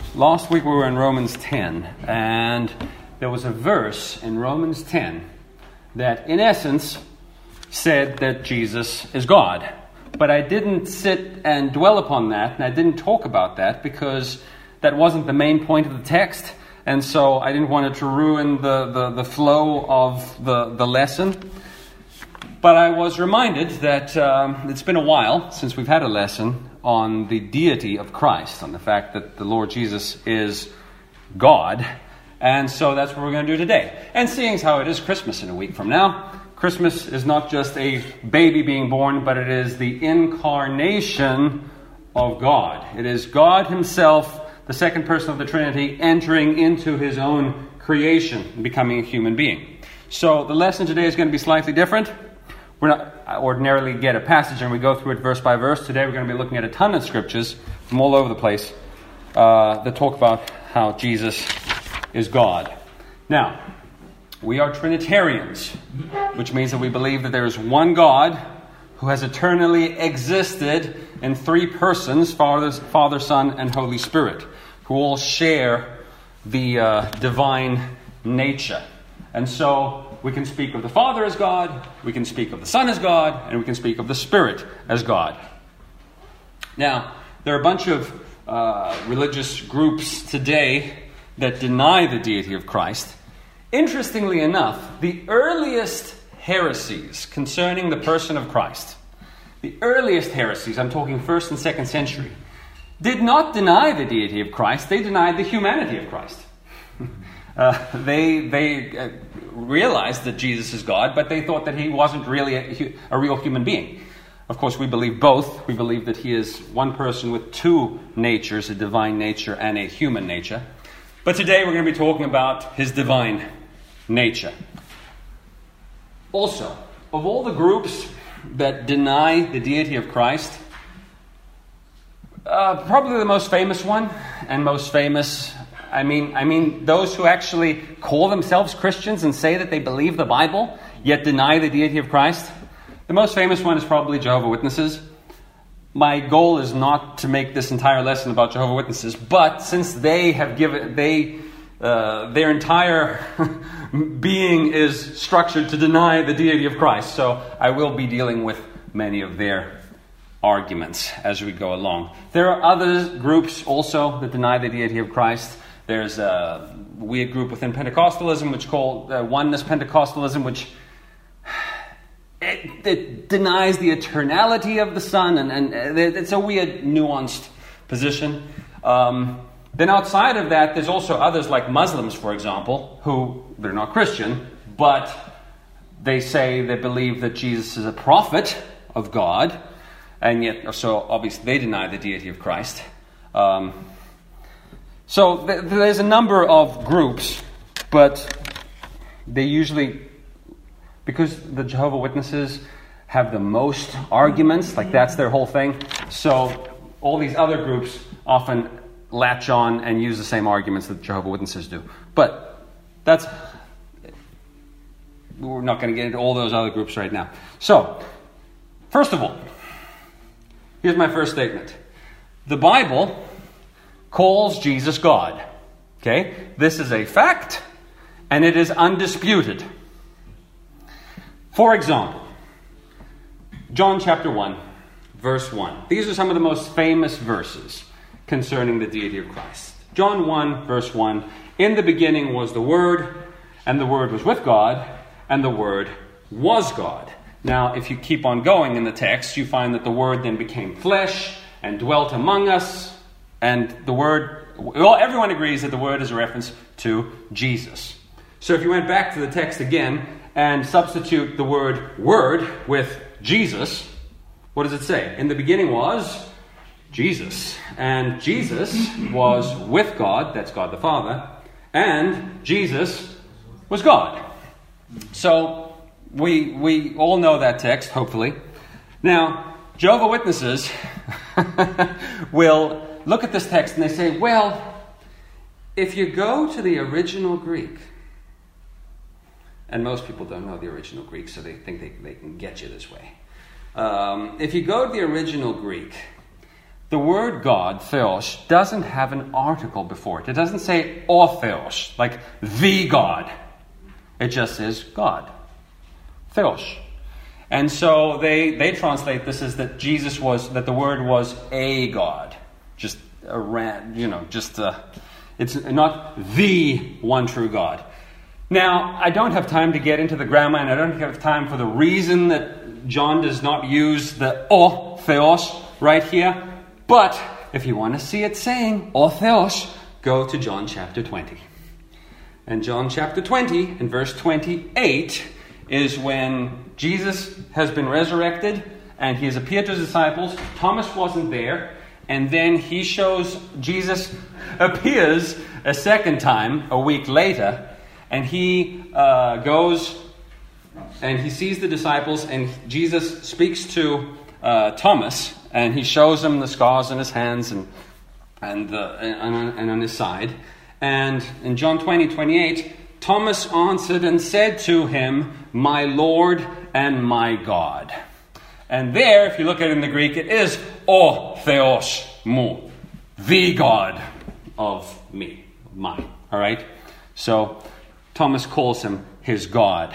Last week we were in Romans 10, and there was a verse in Romans 10 that, in essence, said that Jesus is God. But I didn't sit and dwell upon that, and I didn't talk about that because that wasn't the main point of the text, and so I didn't want it to ruin the flow of the lesson. But I was reminded that it's been a while since we've had a lesson on the deity of Christ, on the fact that the Lord Jesus is God. And so that's what we're going to do today. And seeing as how it is Christmas in a week from now, Christmas is not just a baby being born, but it is the incarnation of God. It is God himself, the second person of the Trinity, entering into his own creation and becoming a human being. So the lesson today is going to be slightly different. We're not ordinarily get a passage and we go through it verse by verse. Today we're going to be looking at a ton of scriptures from all over the place that talk about how Jesus is God. Now, we are Trinitarians, which means that we believe that there is one God who has eternally existed in three persons, Father, Son, and Holy Spirit, who all share the divine nature. And so we can speak of the Father as God, we can speak of the Son as God, and we can speak of the Spirit as God. Now, there are a bunch of religious groups today that deny the deity of Christ. Interestingly enough, the earliest heresies concerning the person of Christ, the earliest heresies, I'm talking 1st and 2nd century, did not deny the deity of Christ, they denied the humanity of Christ. They realized that Jesus is God, but they thought that he wasn't really a real human being. Of course, we believe both. We believe that he is one person with two natures, a divine nature and a human nature. But today we're going to be talking about his divine nature. Also, of all the groups that deny the deity of Christ, probably the most famous one and most famous, I mean, those who actually call themselves Christians and say that they believe the Bible, yet deny the deity of Christ. The most famous one is probably Jehovah's Witnesses. My goal is not to make this entire lesson about Jehovah's Witnesses, but since they have given, their entire being is structured to deny the deity of Christ, so I will be dealing with many of their arguments as we go along. There are other groups also that deny the deity of Christ. There's a weird group within Pentecostalism which called Oneness Pentecostalism, which it denies the eternality of the Son, and it's a weird, nuanced position. Then outside of that, there's also others like Muslims, for example, who, they're not Christian, but they say they believe that Jesus is a prophet of God, and yet, so obviously they deny the deity of Christ. So there's a number of groups, but they usually, because the Jehovah's Witnesses have the most arguments, like that's their whole thing, so all these other groups often latch on and use the same arguments that the Jehovah's Witnesses do. But we're not going to get into all those other groups right now. So, first of all, here's my first statement. The Bible calls Jesus God. Okay? This is a fact, and it is undisputed. For example, John chapter 1, verse 1. These are some of the most famous verses concerning the deity of Christ. John 1, verse 1. In the beginning was the Word, and the Word was with God, and the Word was God. Now, if you keep on going in the text, you find that the Word then became flesh and dwelt among us. And the Word, well, everyone agrees that the Word is a reference to Jesus. So if you went back to the text again and substitute the word Word with Jesus, what does it say? In the beginning was Jesus. And Jesus was with God, that's God the Father, and Jesus was God. So we all know that text, hopefully. Now, Jehovah's Witnesses will look at this text and they say, well, if you go to the original Greek, and most people don't know the original Greek, so they think they can get you this way. If you go to the original Greek, the word God, theos, doesn't have an article before it. It doesn't say o theos, like the God. It just says God. Theos. And so they translate this as that that the word was a God. Just it's not the one true God. Now, I don't have time to get into the grammar, and I don't have time for the reason that John does not use the o theos right here. But if you want to see it saying o theos, go to John chapter 20. And John chapter 20 and verse 28 is when Jesus has been resurrected and he has appeared to his disciples. Thomas wasn't there. And then Jesus appears a second time a week later. And he goes and he sees the disciples, and Jesus speaks to Thomas, and he shows him the scars on his hands and on his side. And in John 20:28, Thomas answered and said to him, "My Lord and my God." And there, if you look at it in the Greek, it is o theos mu, the God of me, mine. All right? So Thomas calls him his God.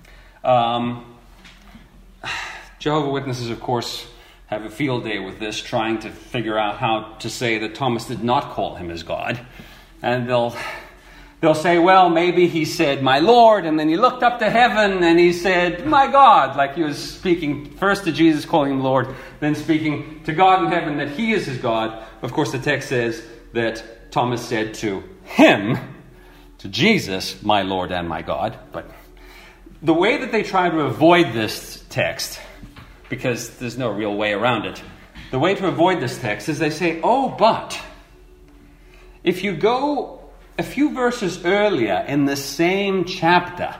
Jehovah's Witnesses, of course, have a field day with this, trying to figure out how to say that Thomas did not call him his God. And they'll say, well, maybe he said, "My Lord," and then he looked up to heaven and he said, "My God," like he was speaking first to Jesus, calling him Lord, then speaking to God in heaven that he is his God. Of course, the text says that Thomas said to him, to Jesus, "My Lord and my God." But the way that they try to avoid this text, because there's no real way around it, the way to avoid this text is they say, "Oh, but if you go a few verses earlier in the same chapter,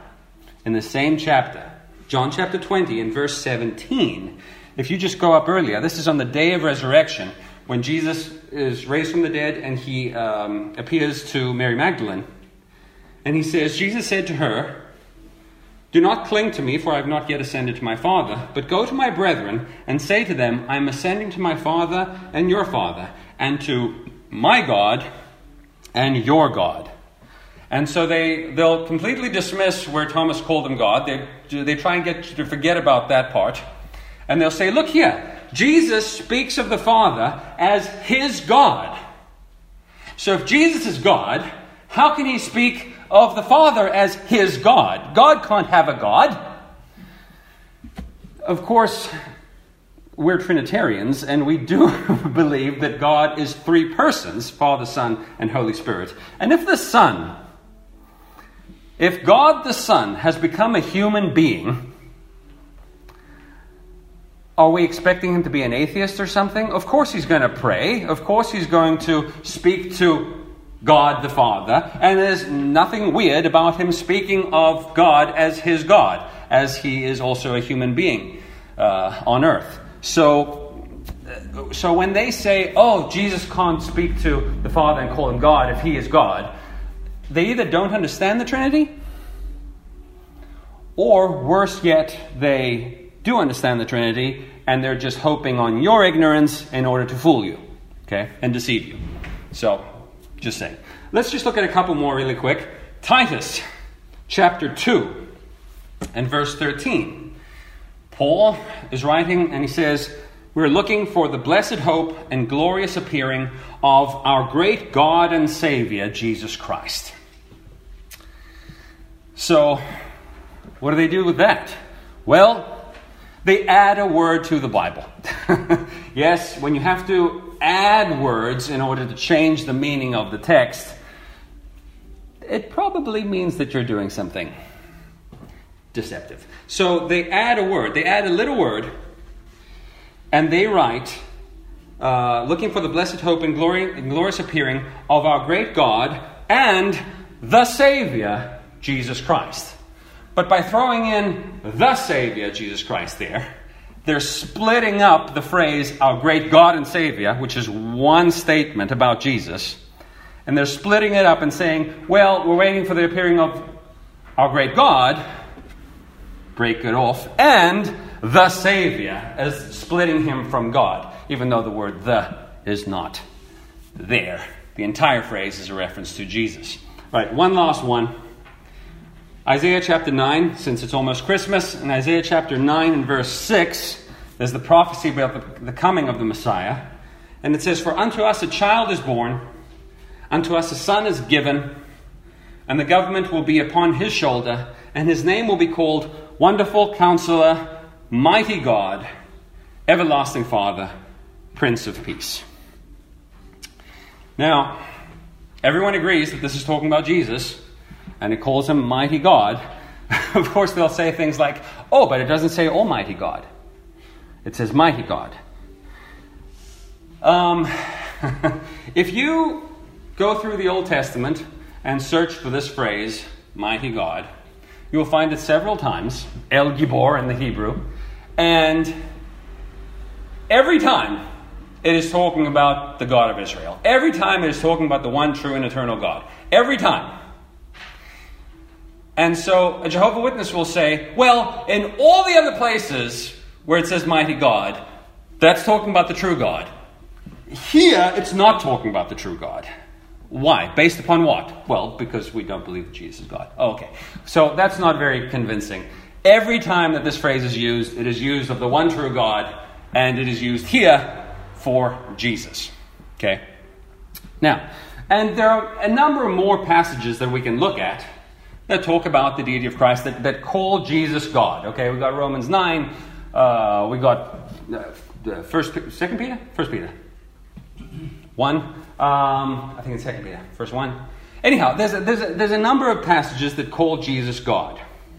John chapter 20 and verse 17, if you just go up earlier, this is on the day of resurrection, when Jesus is raised from the dead and he appears to Mary Magdalene. And he says, Jesus said to her, "Do not cling to me, for I have not yet ascended to my Father, but go to my brethren and say to them, I am ascending to my Father and your Father, and to my God and your God." And so they'll completely dismiss where Thomas called him God. They try and get you to forget about that part. And they'll say, look here, Jesus speaks of the Father as his God. So if Jesus is God, how can he speak of the Father as his God? God can't have a God. Of course, we're Trinitarians, and we do believe that God is three persons, Father, Son, and Holy Spirit. And if God the Son has become a human being, are we expecting him to be an atheist or something? Of course he's going to pray. Of course he's going to speak to God the Father. And there's nothing weird about him speaking of God as his God, as he is also a human being on earth. So when they say, oh, Jesus can't speak to the Father and call him God if he is God, they either don't understand the Trinity, or worse yet, they do understand the Trinity and they're just hoping on your ignorance in order to fool you, okay, and deceive you. So, just saying. Let's just look at a couple more really quick. Titus chapter 2 and verse 13. Paul is writing and he says, "We're looking for the blessed hope and glorious appearing of our great God and Savior, Jesus Christ." So, what do they do with that? Well, they add a word to the Bible. Yes, when you have to add words in order to change the meaning of the text, it probably means that you're doing something deceptive. So they add a word. They add a little word, and they write, looking for the blessed hope and glorious appearing of our great God and the Savior, Jesus Christ. But by throwing in the Savior, Jesus Christ they're splitting up the phrase, our great God and Savior, which is one statement about Jesus. And they're splitting it up and saying, well, we're waiting for the appearing of our great God, break it off, and the Savior, as splitting him from God, even though the word "the" is not there. The entire phrase is a reference to Jesus. Right, one last one. Isaiah chapter 9, since it's almost Christmas, in Isaiah chapter 9 and verse 6, there's the prophecy about the coming of the Messiah. And it says, "For unto us a child is born, unto us a son is given, and the government will be upon his shoulder, and his name will be called Wonderful Counselor, Mighty God, Everlasting Father, Prince of Peace." Now, everyone agrees that this is talking about Jesus, and it calls him Mighty God. Of course, they'll say things like, "Oh, but it doesn't say Almighty God. It says Mighty God." If you go through the Old Testament and search for this phrase, Mighty God, you will find it several times, El Gibor in the Hebrew, and every time it is talking about the God of Israel. Every time it is talking about the one true and eternal God. Every time. And so a Jehovah's Witness will say, well, in all the other places where it says Mighty God, that's talking about the true God. Here, it's not talking about the true God. Why? Based upon what? Well, because we don't believe that Jesus is God. Oh, okay. So that's not very convincing. Every time that this phrase is used, it is used of the one true God, and it is used here for Jesus. Okay? Now, and there are a number of more passages that we can look at that talk about the deity of Christ, that call Jesus God. Okay, we got Romans 9, we got 2 Peter? 1 Peter. 1, I think it's 2 Peter, first 1. Anyhow, there's a number of passages that call Jesus God.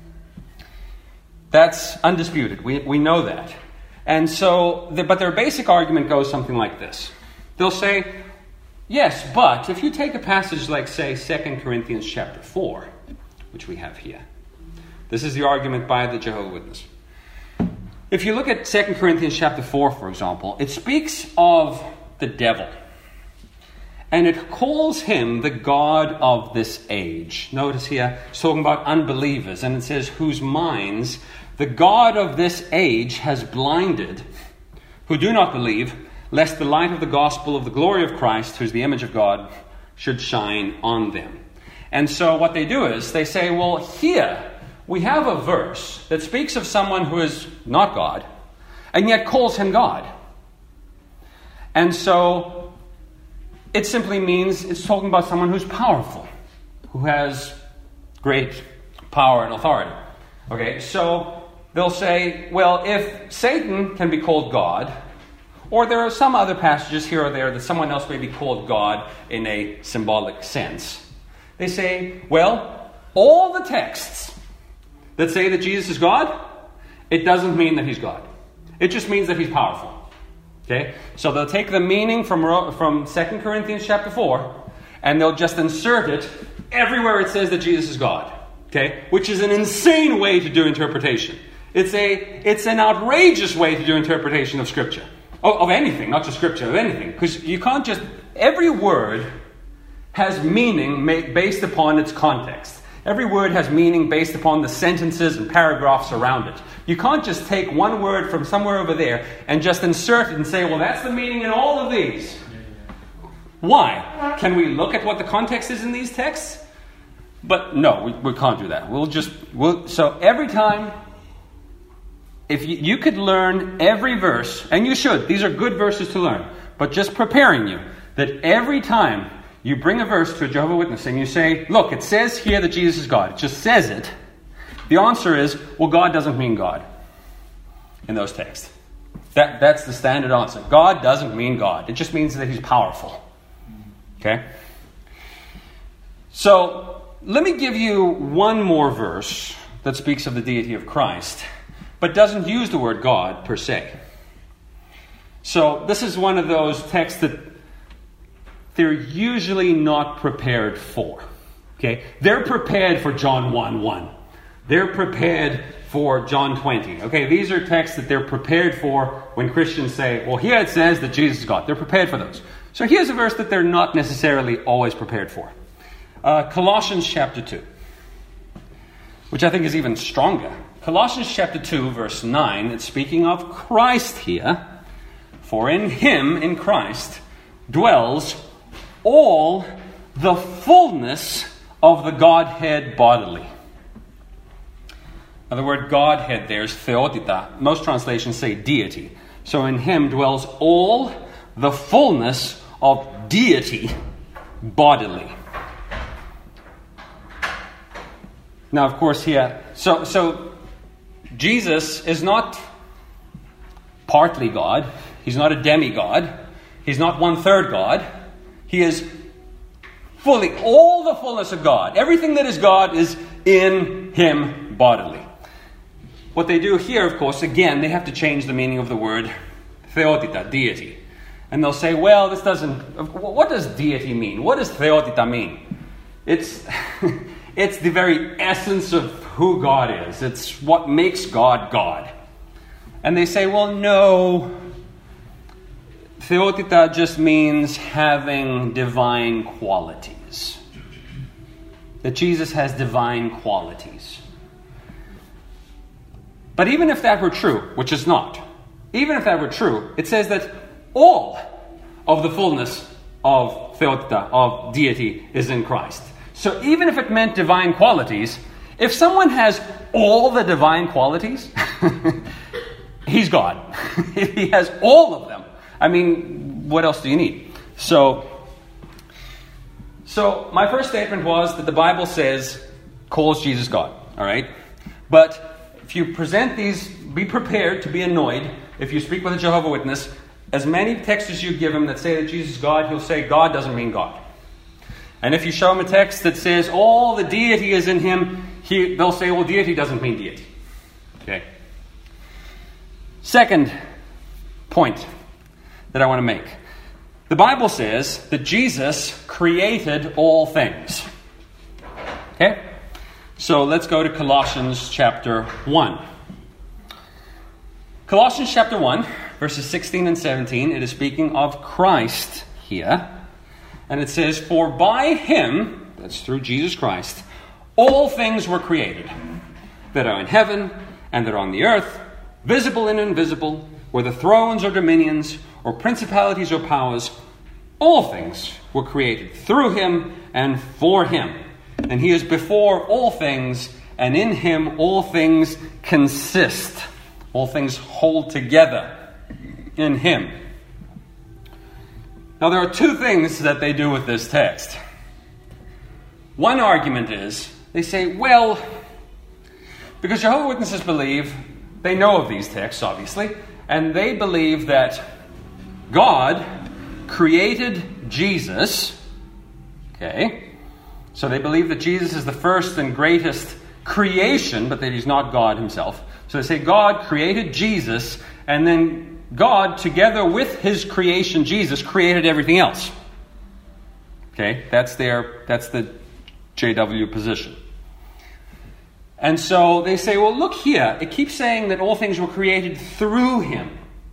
That's undisputed. We know that. And so, but their basic argument goes something like this. They'll say, yes, but if you take a passage like, say, 2 Corinthians chapter 4, which we have here. This is the argument by the Jehovah's Witness. If you look at 2 Corinthians chapter 4, for example, it speaks of the devil. And it calls him the God of this age. Notice here, it's talking about unbelievers. And it says, whose minds the God of this age has blinded, who do not believe, lest the light of the gospel of the glory of Christ, who is the image of God, should shine on them. And so what they do is, they say, well, here we have a verse that speaks of someone who is not God, and yet calls him God. And so it simply means it's talking about someone who's powerful, who has great power and authority. Okay, so they'll say, well, if Satan can be called God, or there are some other passages here or there that someone else may be called God in a symbolic sense, they say, well, all the texts that say that Jesus is God, it doesn't mean that he's God. It just means that he's powerful. Okay? So they'll take the meaning from 2 Corinthians chapter 4, and they'll just insert it everywhere it says that Jesus is God. Okay? Which is an insane way to do interpretation. It's an outrageous way to do interpretation of Scripture. Of anything, not just Scripture, of anything. Because you can't just... Every word has meaning based upon its context. Every word has meaning based upon the sentences and paragraphs around it. You can't just take one word from somewhere over there and just insert it and say, well, that's the meaning in all of these. Why? Can we look at what the context is in these texts? But no, we can't do that. So every time, if you could learn every verse, and you should, these are good verses to learn, but just preparing you, that every time you bring a verse to a Jehovah's Witness and you say, look, it says here that Jesus is God. It just says it. The answer is, well, God doesn't mean God in those texts. That's the standard answer. God doesn't mean God. It just means that he's powerful. Okay? So, let me give you one more verse that speaks of the deity of Christ, but doesn't use the word God per se. So, this is one of those texts that they're usually not prepared for. Okay? They're prepared for John 1:1. They're prepared for John 20. Okay? These are texts that they're prepared for when Christians say, well, here it says that Jesus is God. They're prepared for those. So here's a verse that they're not necessarily always prepared for. Colossians chapter 2, which I think is even stronger. Colossians chapter 2, verse 9, it's speaking of Christ here. For in him, in Christ, dwells all the fullness of the Godhead bodily. Now, the word Godhead there is theotita. Most translations say deity. So in him dwells all the fullness of deity bodily. Now, of course, here, so Jesus is not partly God. He's not a demigod. He's not 1/3 God. He is fully, all the fullness of God. Everything that is God is in him bodily. What they do here, of course, again, they have to change the meaning of the word theotita, deity. And they'll say, well, this doesn't... What does deity mean? What does theotita mean? It's the very essence of who God is. It's what makes God God. And they say, well, no. Theotita just means having divine qualities. That Jesus has divine qualities. But even if that were true, which is not, even if that were true, it says that all of the fullness of theotita, of deity, is in Christ. So even if it meant divine qualities, if someone has all the divine qualities, he's God. He has all of them. I mean, what else do you need? So my first statement was that the Bible calls Jesus God. All right? But if you present these, be prepared to be annoyed. If you speak with a Jehovah's Witness, as many texts as you give him that say that Jesus is God, he'll say God doesn't mean God. And if you show him a text that says all the deity is in him, they'll say, well, deity doesn't mean deity. Okay. Second point that I want to make. The Bible says that Jesus created all things. Okay? So let's go to Colossians chapter 1. Colossians chapter 1, verses 16 and 17, it is speaking of Christ here. And it says, for by him, that's through Jesus Christ, all things were created, that are in heaven and that are on the earth, visible and invisible, whether thrones or dominions, or principalities or powers, all things were created through him and for him. And he is before all things, and in him all things consist. All things hold together in him. Now there are two things that they do with this text. One argument is, they say, well, because Jehovah's Witnesses believe, they know of these texts, obviously, and they believe that God created Jesus. Okay? So they believe that Jesus is the first and greatest creation, but that he's not God himself. So they say God created Jesus, and then God, together with his creation, Jesus, created everything else. Okay? That's the JW position. And so they say, well, look here. It keeps saying that all things were created through him.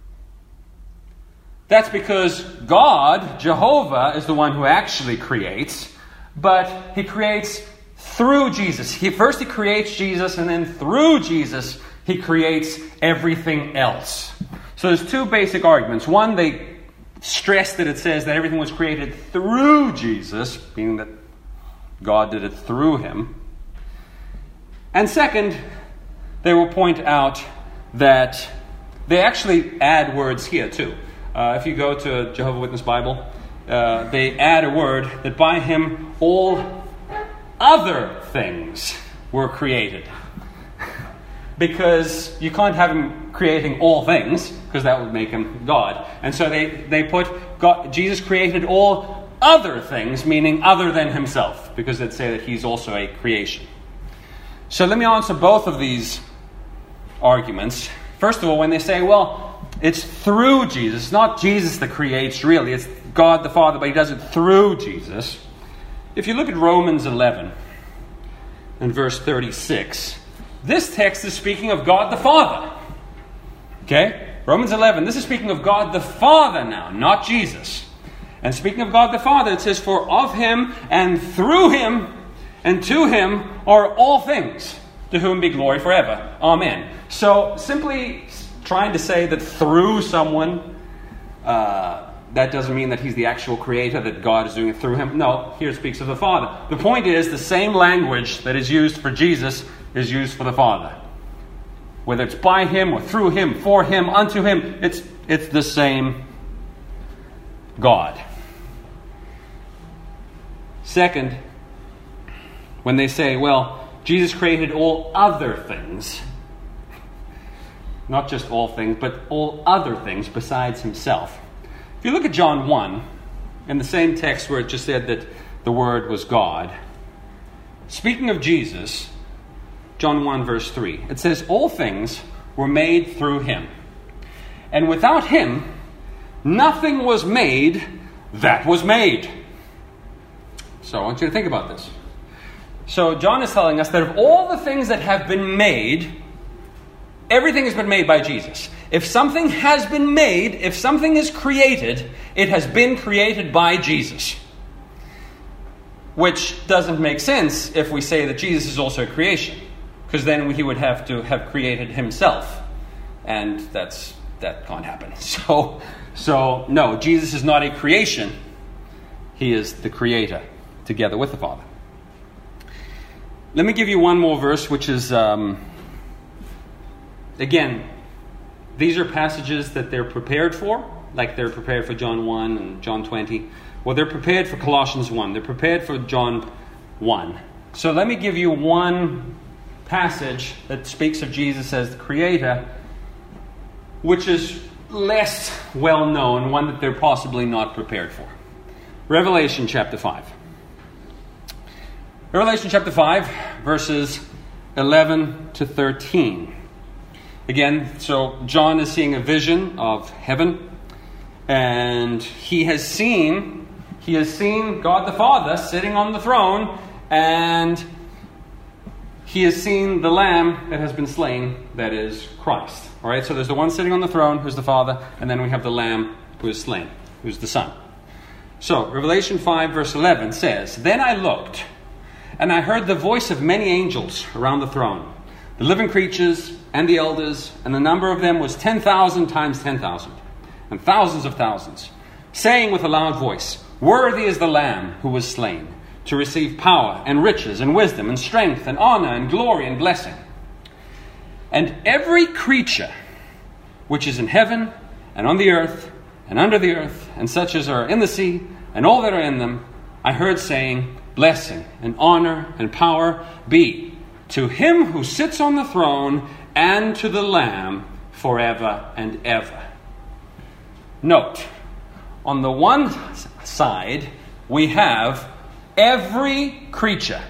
That's because God, Jehovah, is the one who actually creates, but he creates through Jesus. First he creates Jesus, and then through Jesus he creates everything else. So there's two basic arguments. One, they stress that it says that everything was created through Jesus, meaning that God did it through him. And second, they will point out that they actually add words here too. If you go to a Jehovah's Witness Bible, they add a word that by him all other things were created. Because you can't have him creating all things, because that would make him God. And so they put God, Jesus created all other things, meaning other than himself, because they'd say that he's also a creation. So let me answer both of these arguments. First of all, when they say, well, it's through Jesus, it's not Jesus that creates really, it's God the Father, but he does it through Jesus. If you look at Romans 11 and verse 36, this text is speaking of God the Father. Okay? Romans 11, this is speaking of God the Father now, not Jesus. And speaking of God the Father, it says, for of him and through him and to him are all things, to whom be glory forever. Amen. So simply trying to say that through someone that doesn't mean that he's the actual creator, that God is doing it through him. No, here it speaks of the Father. The point is, the same language that is used for Jesus is used for the Father. Whether it's by him or through him, for him, unto him, it's the same God. Second, when they say, well, Jesus created all other things, not just all things, but all other things besides himself. If you look at John 1, in the same text where it just said that the Word was God, speaking of Jesus, John 1 verse 3, it says, all things were made through him. And without him, nothing was made that was made. So I want you to think about this. So John is telling us that of all the things that have been made, everything has been made by Jesus. If something has been made, if something is created, it has been created by Jesus. Which doesn't make sense if we say that Jesus is also a creation. Because then he would have to have created himself. And that can't happen. So no, Jesus is not a creation. He is the creator, together with the Father. Let me give you one more verse, which is, again, these are passages that they're prepared for, like they're prepared for John 1 and John 20. Well, they're prepared for Colossians 1. They're prepared for John 1. So let me give you one passage that speaks of Jesus as the creator, which is less well known, one that they're possibly not prepared for. Revelation chapter 5. Revelation chapter 5, verses 11 to 13. Again, so John is seeing a vision of heaven, and he has seen God the Father sitting on the throne, and he has seen the Lamb that has been slain, that is Christ. All right, so there's the one sitting on the throne, who's the Father, and then we have the Lamb who is slain, who's the Son. So, Revelation 5, verse 11 says, Then I looked, and I heard the voice of many angels around the throne, the living creatures and the elders, and the number of them was 10,000 times 10,000, and thousands of thousands, saying with a loud voice, Worthy is the Lamb who was slain, to receive power and riches and wisdom and strength and honor and glory and blessing. And every creature which is in heaven and on the earth and under the earth, and such as are in the sea, and all that are in them, I heard saying, Blessing and honor and power be to him who sits on the throne and to the Lamb forever and ever. Note, on the one side, we have every creature.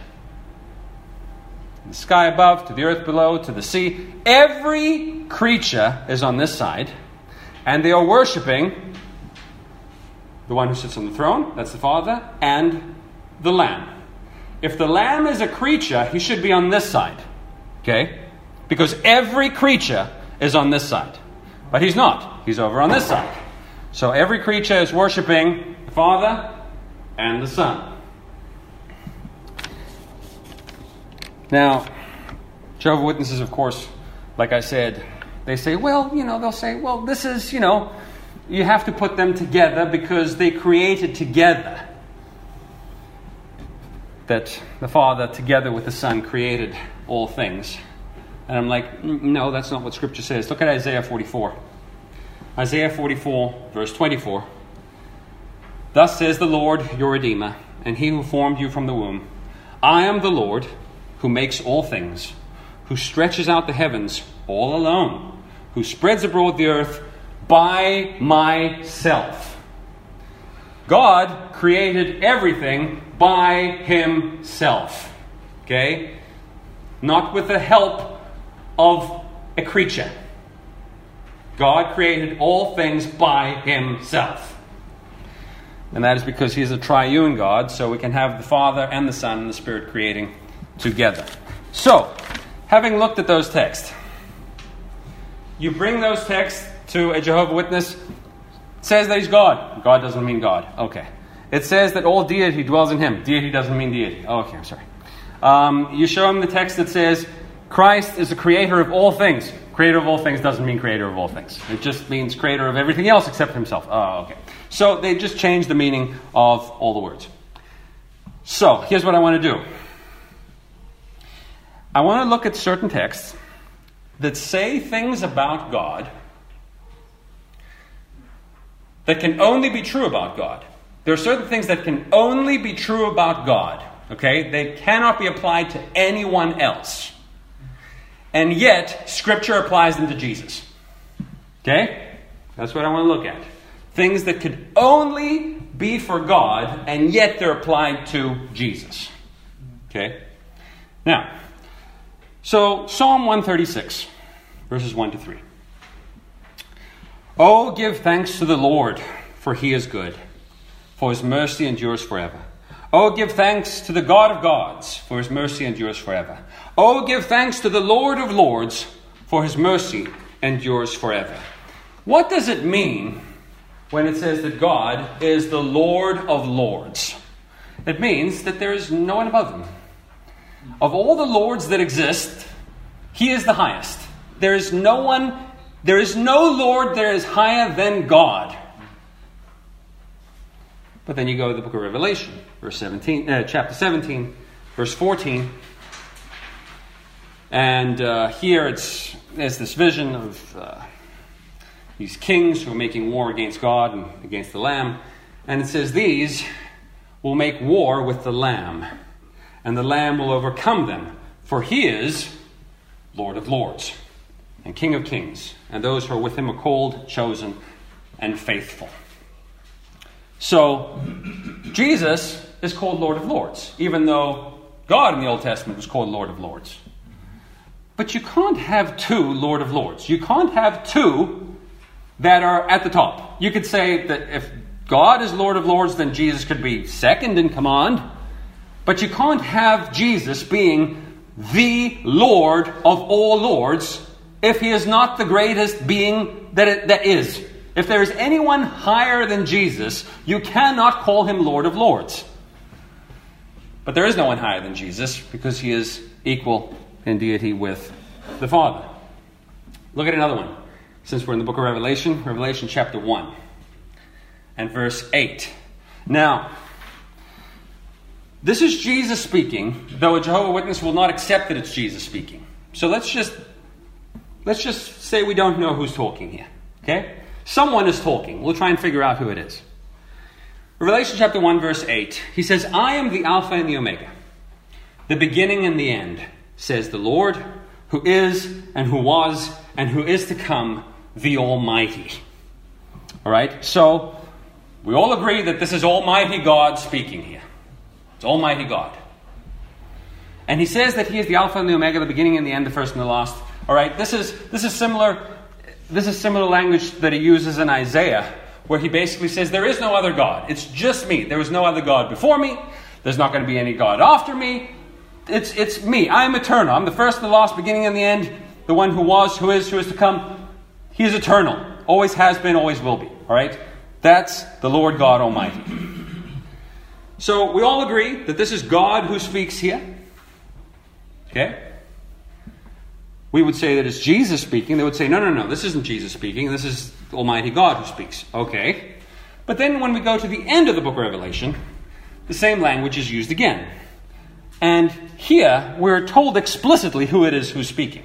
The sky above, to the earth below, to the sea. Every creature is on this side, and they are worshiping the one who sits on the throne, that's the Father, and the Lamb. If the Lamb is a creature, he should be on this side. Okay? Because every creature is on this side. But he's not. He's over on this side. So every creature is worshiping the Father and the Son. Now, Jehovah's Witnesses, of course, like I said, they say, they'll say, this is, you have to put them together because they created together. That the Father, together with the Son, created all things. And I'm like, no, that's not what Scripture says. Look at Isaiah 44. Isaiah 44, verse 24. Thus says the Lord, your Redeemer, and he who formed you from the womb. I am the Lord, who makes all things, who stretches out the heavens all alone, who spreads abroad the earth by myself. God created everything by himself. Okay? Not with the help of a creature. God created all things by himself. And that is because he is a triune God, so we can have the Father and the Son and the Spirit creating together. So, having looked at those texts, you bring those texts to a Jehovah's Witness. It says that he's God. God doesn't mean God. Okay. It says that all deity dwells in him. Deity doesn't mean deity. Okay, I'm sorry. You show him the text that says Christ is the creator of all things. Creator of all things doesn't mean creator of all things. It just means creator of everything else except himself. Oh, okay. So they just changed the meaning of all the words. So here's what I want to do. I want to look at certain texts that say things about God that can only be true about God. There are certain things that can only be true about God. Okay? They cannot be applied to anyone else. And yet, Scripture applies them to Jesus. Okay? That's what I want to look at. Things that could only be for God, and yet they're applied to Jesus. Okay? Now, so Psalm 136, verses 1 to 3. Oh, give thanks to the Lord, for he is good, for his mercy endures forever. Oh, give thanks to the God of gods, for his mercy endures forever. Oh, give thanks to the Lord of lords, for his mercy endures forever. What does it mean when it says that God is the Lord of lords? It means that there is no one above him. Of all the lords that exist, he is the highest. There is no Lord that is higher than God. But then you go to the book of Revelation, chapter 17, verse 14. And here there's this vision of these kings who are making war against God and against the Lamb. And it says, these will make war with the Lamb, and the Lamb will overcome them, for he is Lord of lords and King of kings, and those who are with him are called, chosen, and faithful. So, Jesus is called Lord of lords, even though God in the Old Testament was called Lord of lords. But you can't have two Lord of lords. You can't have two that are at the top. You could say that if God is Lord of lords, then Jesus could be second in command. But you can't have Jesus being the Lord of all lords if he is not the greatest being that is. If there is anyone higher than Jesus, you cannot call him Lord of lords. But there is no one higher than Jesus because he is equal in deity with the Father. Look at another one. Since we're in the book of Revelation, Revelation chapter 1 and verse 8. Now, this is Jesus speaking, though a Jehovah's Witness will not accept that it's Jesus speaking. So let's just say we don't know who's talking here. Okay? Someone is talking. We'll try and figure out who it is. Revelation chapter 1 verse 8. He says, I am the Alpha and the Omega, the beginning and the end, says the Lord, who is and who was and who is to come, the Almighty. Alright? So, we all agree that this is Almighty God speaking here. It's Almighty God. And he says that he is the Alpha and the Omega, the beginning and the end, the first and the last. Alright? This is similar language that he uses in Isaiah, where he basically says, there is no other God. It's just me. There was no other God before me. There's not going to be any God after me. It's me. I'm eternal. I'm the first and the last, beginning and the end, the one who was, who is to come. He is eternal. Always has been, always will be. Alright? That's the Lord God Almighty. So we all agree that this is God who speaks here. Okay? We would say that it's Jesus speaking. They would say, no, this isn't Jesus speaking. This is Almighty God who speaks. Okay. But then when we go to the end of the book of Revelation, the same language is used again. And here we're told explicitly who it is who's speaking.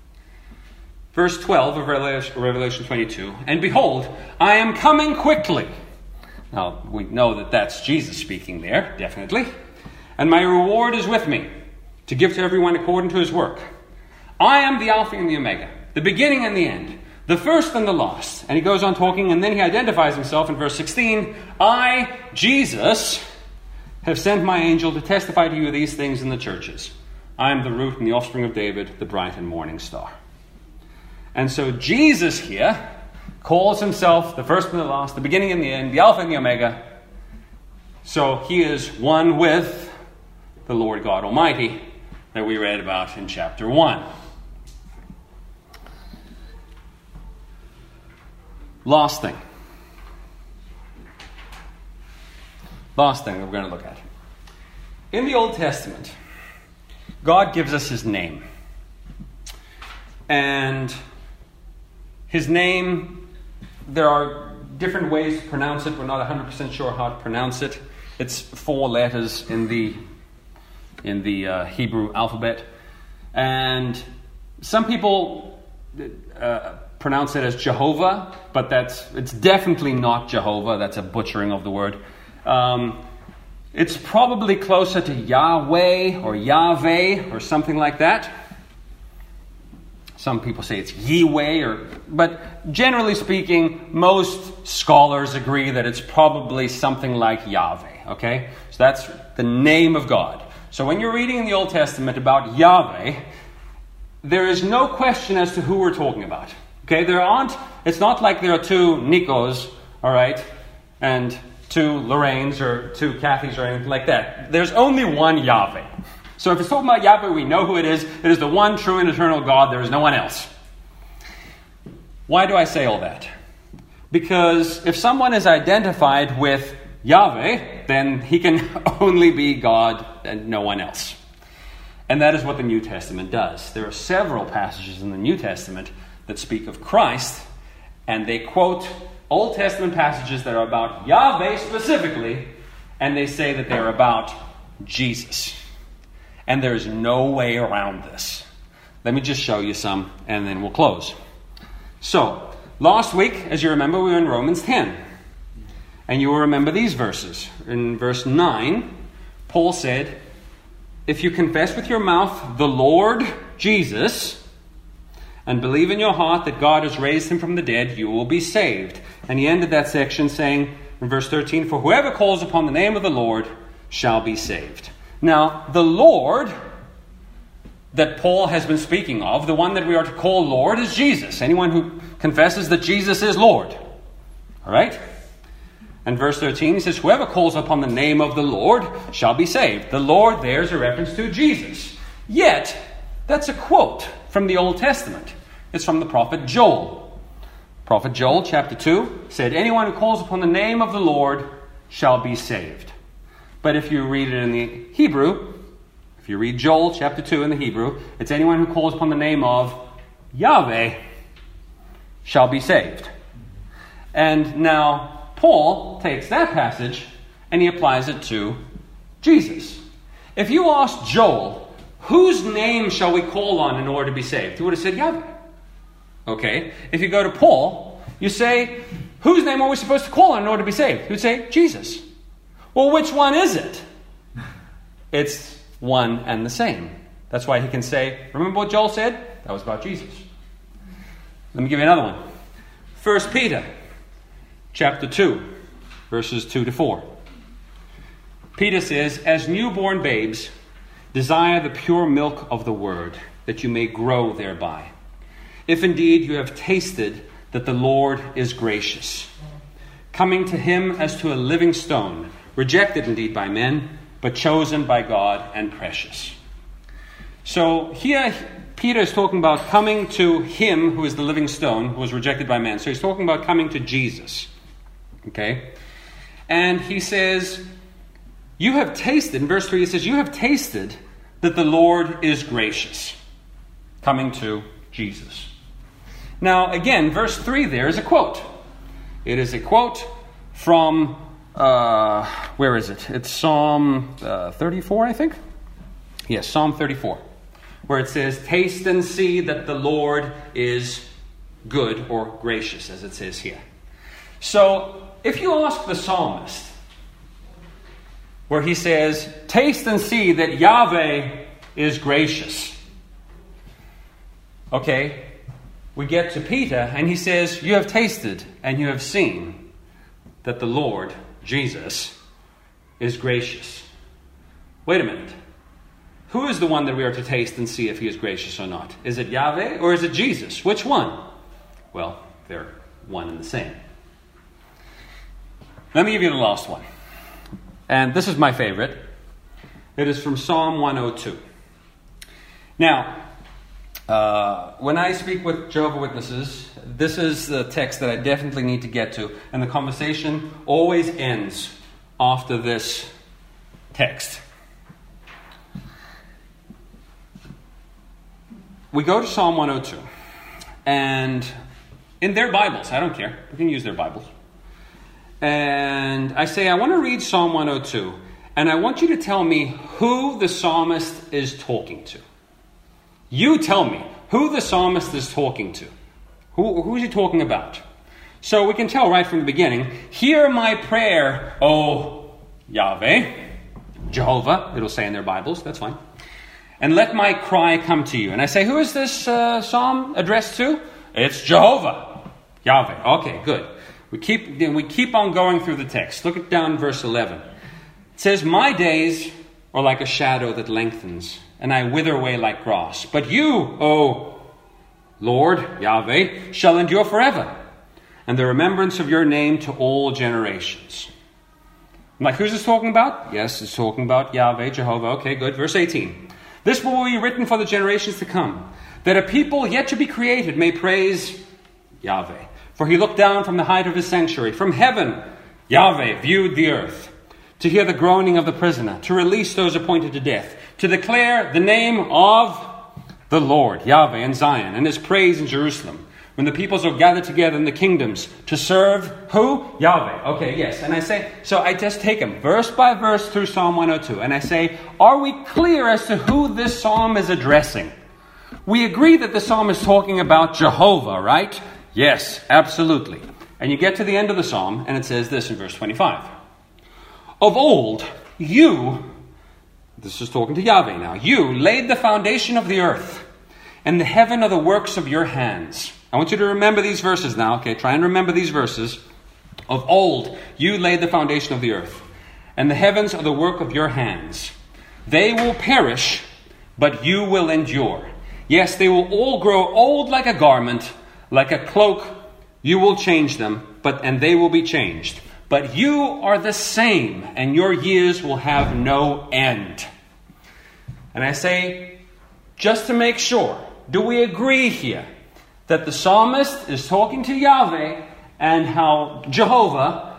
Verse 12 of Revelation 22. And behold, I am coming quickly. Now, we know that that's Jesus speaking there, definitely. And my reward is with me, to give to everyone according to his work. I am the Alpha and the Omega, the beginning and the end, the first and the last. And he goes on talking, and then he identifies himself in verse 16. I, Jesus, have sent my angel to testify to you these things in the churches. I am the root and the offspring of David, the bright and morning star. And so Jesus here calls himself the first and the last, the beginning and the end, the Alpha and the Omega. So he is one with the Lord God Almighty that we read about in chapter 1. Last thing that we're going to look at. In the Old Testament, God gives us his name. And his name, there are different ways to pronounce it. We're not 100% sure how to pronounce it. It's 4 letters in the Hebrew alphabet. And some people pronounce it as Jehovah, but it's definitely not Jehovah. That's a butchering of the word. It's probably closer to Yahweh or Yahweh or something like that. Some people say it's Yahweh, but generally speaking, most scholars agree that it's probably something like Yahweh. Okay, so that's the name of God. So when you're reading in the Old Testament about Yahweh, there is no question as to who we're talking about. Okay, it's not like there are 2 Nikos, all right, and 2 Lorraines or 2 Kathys or anything like that. There's only one Yahweh. So if it's talking about Yahweh, we know who it is. It is the one true and eternal God. There is no one else. Why do I say all that? Because if someone is identified with Yahweh, then he can only be God and no one else. And that is what the New Testament does. There are several passages in the New Testament that speak of Christ, and they quote Old Testament passages that are about Yahweh specifically, and they say that they're about Jesus. And there's no way around this. Let me just show you some, and then we'll close. So, last week, as you remember, we were in Romans 10. And you will remember these verses. In verse 9, Paul said, if you confess with your mouth the Lord Jesus, and believe in your heart that God has raised him from the dead, you will be saved. And he ended that section saying, in verse 13, for whoever calls upon the name of the Lord shall be saved. Now, the Lord that Paul has been speaking of, the one that we are to call Lord, is Jesus. Anyone who confesses that Jesus is Lord. All right? And verse 13, he says, whoever calls upon the name of the Lord shall be saved. The Lord there is a reference to Jesus. Yet, that's a quote from the Old Testament. It's from the prophet Joel. Prophet Joel, chapter 2, said, anyone who calls upon the name of the Lord shall be saved. But if you read it in the Hebrew, if you read Joel chapter 2 in the Hebrew, it's anyone who calls upon the name of Yahweh shall be saved. And now Paul takes that passage and he applies it to Jesus. If you asked Joel, whose name shall we call on in order to be saved? He would have said Yahweh. Okay. If you go to Paul, you say, whose name are we supposed to call on in order to be saved? He would say, Jesus. Well, which one is it? It's one and the same. That's why he can say, remember what Joel said? That was about Jesus. Let me give you another one. 1 Peter chapter 2, verses 2 to 4. Peter says, as newborn babes, desire the pure milk of the word, that you may grow thereby. If indeed you have tasted that the Lord is gracious, coming to him as to a living stone, rejected indeed by men, but chosen by God and precious. So here Peter is talking about coming to him who is the living stone, who was rejected by men. So he's talking about coming to Jesus. Okay? And he says, you have tasted, in verse 3 he says, you have tasted that the Lord is gracious. Coming to Jesus. Now again, verse 3 there is a quote. It is a quote from, where is it? It's Psalm 34, I think? Yes, Psalm 34. Where it says, taste and see that the Lord is good or gracious, as it says here. So, if you ask the psalmist, where he says, taste and see that Yahweh is gracious. Okay, we get to Peter, and he says, you have tasted and you have seen that the Lord, Jesus, is gracious. Wait a minute. Who is the one that we are to taste and see if he is gracious or not? Is it Yahweh or is it Jesus? Which one? Well, they're one and the same. Let me give you the last one. And this is my favorite. It is from Psalm 102. Now, when I speak with Jehovah's Witnesses, this is the text that I definitely need to get to. And the conversation always ends after this text. We go to Psalm 102. And in their Bibles, I don't care, we can use their Bibles. and I say, I want to read Psalm 102, and I want you to tell me who the psalmist is talking to. You tell me who the psalmist is talking to. Who is he talking about? So we can tell right from the beginning, hear my prayer, O Yahweh, Jehovah, it'll say in their Bibles, that's fine. And let my cry come to you. And I say, who is this psalm addressed to? It's Jehovah, Yahweh. Okay, good. We keep on going through the text. Look at down verse 11. It says, my days are like a shadow that lengthens, and I wither away like grass. But you, O Lord, Yahweh, shall endure forever, and the remembrance of your name to all generations. I'm like, who's this talking about? Yes, it's talking about Yahweh, Jehovah. Okay, good. Verse 18. This will be written for the generations to come, that a people yet to be created may praise Yahweh. For he looked down from the height of his sanctuary. From heaven, Yahweh viewed the earth, to hear the groaning of the prisoner, to release those appointed to death, to declare the name of the Lord, Yahweh, in Zion, and his praise in Jerusalem, when the peoples are gathered together in the kingdoms to serve who? Yahweh. Okay, yes. And I say, so I just take them verse by verse through Psalm 102, and I say, are we clear as to who this psalm is addressing? We agree that the psalm is talking about Jehovah, right? Yes, absolutely. And you get to the end of the psalm, and it says this in verse 25. Of old, you, this is talking to Yahweh now, you laid the foundation of the earth, and the heaven are the works of your hands. I want you to remember these verses now, okay? Try and remember these verses. Of old, you laid the foundation of the earth, and the heavens are the work of your hands. They will perish, but you will endure. Yes, they will all grow old like a garment, like a cloak. You will change them, and they will be changed. But you are the same, and your years will have no end. And I say, just to make sure, do we agree here that the psalmist is talking to Yahweh and how Jehovah,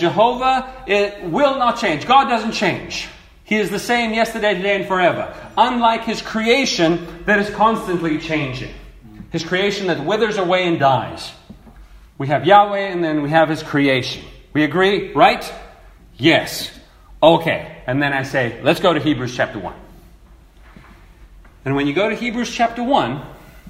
it will not change. God doesn't change. He is the same yesterday, today, and forever. Unlike his creation that is constantly changing. His creation that withers away and dies. We have Yahweh and then we have his creation. We agree, right? Yes. Okay. And then I say, let's go to Hebrews chapter 1. And when you go to Hebrews chapter 1,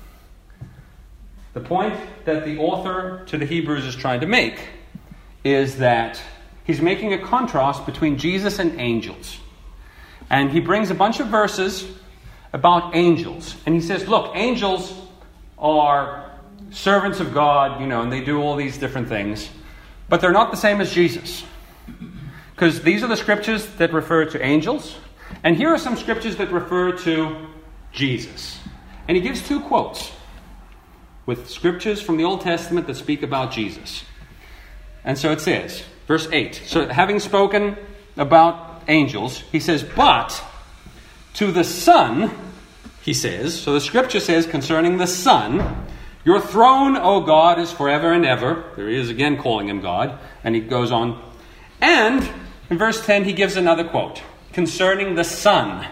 the point that the author to the Hebrews is trying to make is that he's making a contrast between Jesus and angels. And he brings a bunch of verses about angels. And he says, look, angels are servants of God, and they do all these different things. But they're not the same as Jesus. Because these are the scriptures that refer to angels. And here are some scriptures that refer to Jesus. And he gives two quotes with scriptures from the Old Testament that speak about Jesus. And so it says, verse 8. So having spoken about angels, he says, but to the Son, he says, so the scripture says concerning the Son, your throne, O God, is forever and ever. There he is again calling him God. And he goes on. And in verse 10, he gives another quote concerning the Son.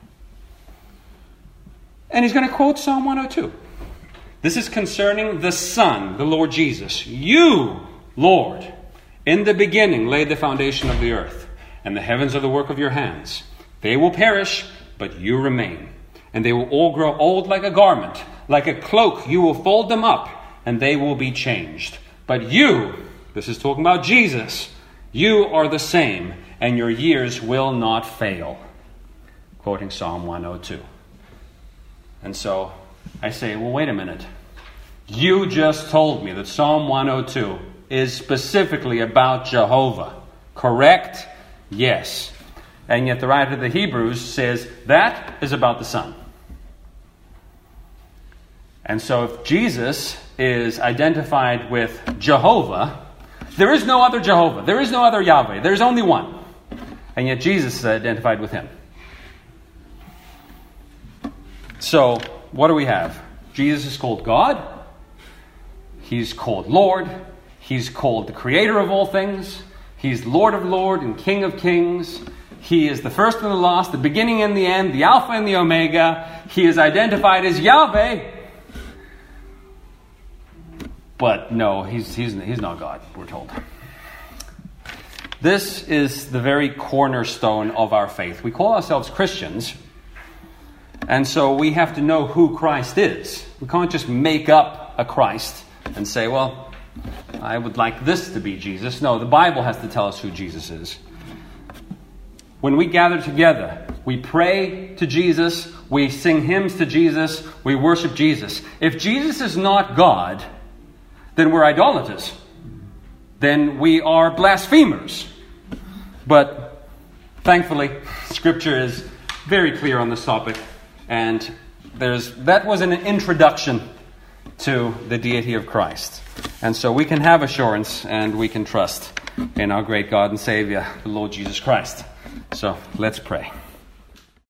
And he's going to quote Psalm 102. This is concerning the Son, the Lord Jesus. You, Lord, in the beginning laid the foundation of the earth, and the heavens are the work of your hands. They will perish, but you remain. And they will all grow old like a garment. Like a cloak, you will fold them up, and they will be changed. But you, this is talking about Jesus, you are the same, and your years will not fail. Quoting Psalm 102. And so I say, well, wait a minute. You just told me that Psalm 102 is specifically about Jehovah. Correct? Yes. And yet the writer of the Hebrews says that is about the Son. And so if Jesus is identified with Jehovah, there is no other Jehovah. There is no other Yahweh. There is only one. And yet Jesus is identified with him. So what do we have? Jesus is called God. He's called Lord. He's called the creator of all things. He's Lord of lords and King of kings. He is the first and the last, the beginning and the end, the Alpha and the Omega. He is identified as Yahweh. But no, he's not God, we're told. This is the very cornerstone of our faith. We call ourselves Christians, and so we have to know who Christ is. We can't just make up a Christ and say, well, I would like this to be Jesus. No, the Bible has to tell us who Jesus is. When we gather together, we pray to Jesus, we sing hymns to Jesus, we worship Jesus. If Jesus is not God, then we're idolaters. Then we are blasphemers. But thankfully, Scripture is very clear on this topic, and that was an introduction to the deity of Christ. And so we can have assurance and we can trust in our great God and Savior, the Lord Jesus Christ. So let's pray.